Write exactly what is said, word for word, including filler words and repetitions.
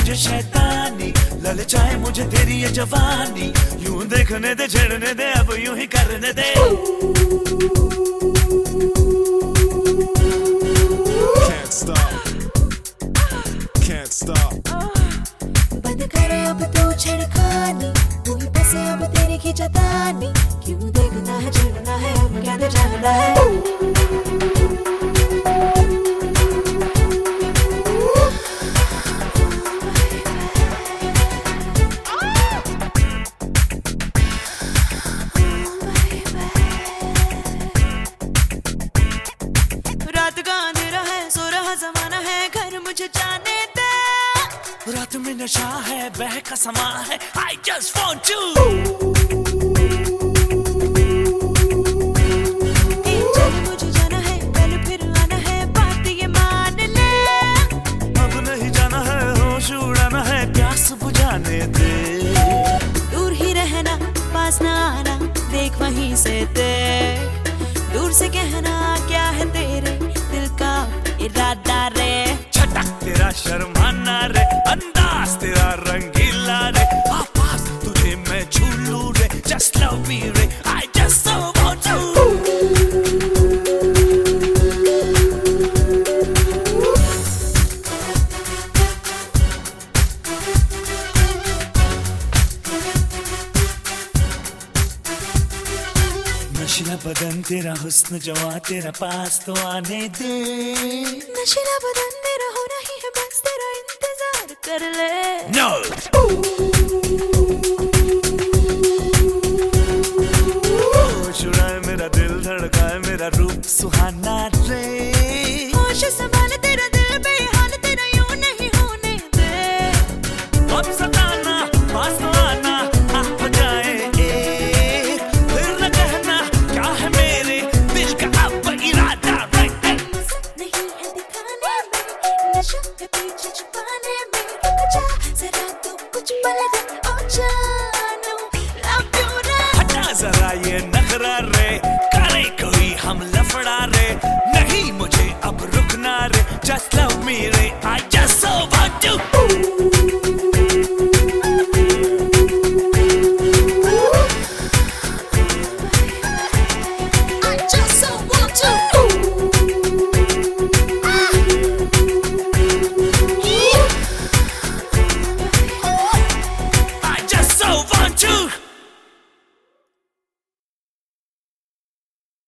मुझे शैतानी, ललचाए मुझे तेरी ये जवानी। यूं देखने दे, छेड़ने दे, अब यूं ही करने दे। Can't stop, can't stop। बंद करे अब तू छिड़खानी, वही बसे अब तेरी खिंचतानी। क्यों देखना है, छेड़ना है, अब क्या दे जानना है। रात का अंधेरा है, सो रहा जमाना है, घर मुझे जाने दे। रात में नशा है, बहका समा है, I just want you। चल मुझे जाना है, कल फिर आना है, बात ये मान ले। अब नहीं जाना है, होश उड़ाना है, प्यास बुझाने दे। दूर ही रहना, पास ना आना, देख वहीं से देख। दूर से कहना क्या है तेरे दिल का इरादा रे। छटक तेरा शर्माना रे, अंदाज तेरा रंगीला रे। आवाज तुझे मैं छू लूं रे, just love me रे, I just so want you। नशीला बदन तेरा, हुस्न जवां तेरा, पास तो आने दे। नशीला बदन मेरा हो रही है, बस तेरा इंतजार कर ले। No। होश उड़ाए मेरा दिल, धड़काए मेरा रूप सुहाना रे। होश संभाल तेरा दिल बेहाल, तेरा यूं नहीं होने दे। अब सताना, पास तो आना, आ बजाए एक। फिर न कहना क्या है मेरे दिल का अब इरादा रे। नहीं है दिखाने में, नशा है पीछे छुपाने में। रुक जा जरा तू कुछ पल रे, ओ जानू love you रे। हटा जरा ये नखरा रे, करे कोई हम लफड़ा रे।